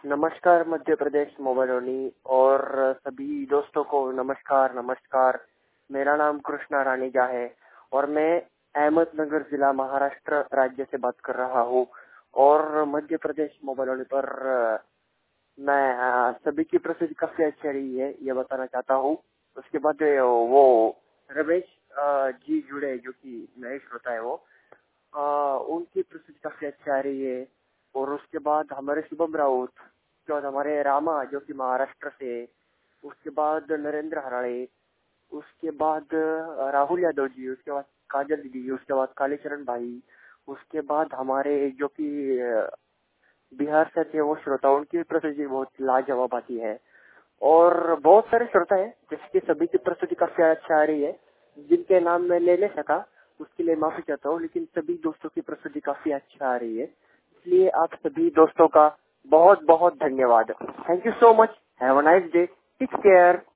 नमस्कार मध्य प्रदेश मोबाइलोनी और सभी दोस्तों को नमस्कार। मेरा नाम कृष्णा रानीजा है और मैं अहमदनगर जिला महाराष्ट्र राज्य से बात कर रहा हूँ। और मध्य प्रदेश मोबाइलोनी पर मैं सभी की प्रस्तुति काफी अच्छी रही है ये बताना चाहता हूँ। उसके बाद वो रमेश जी जुड़े जो कि नए श्रोता है वो उनकी प्रस्तुति काफी अच्छी आ रही है। और उसके बाद हमारे शुभम राउत, उसके बाद हमारे रामा जो कि महाराष्ट्र से, उसके बाद नरेंद्र हराड़े, उसके बाद राहुल यादव जी, उसके बाद काजल दीदी, उसके बाद कालीचरण भाई, उसके बाद हमारे जो कि बिहार से थे वो श्रोता, उनकी प्रस्तुति बहुत लाजवाब आती है। और बहुत सारे श्रोता है जिसकी सभी की प्रस्तुति काफी अच्छा आ रही है, जिनके नाम मैं ले नहीं सका उसके लिए माफी चाहता हूँ, लेकिन सभी दोस्तों की प्रस्तुति काफी अच्छा आ रही है। इसलिए आप सभी दोस्तों का बहुत बहुत धन्यवाद। Thank you so much. Have a nice day. Take care.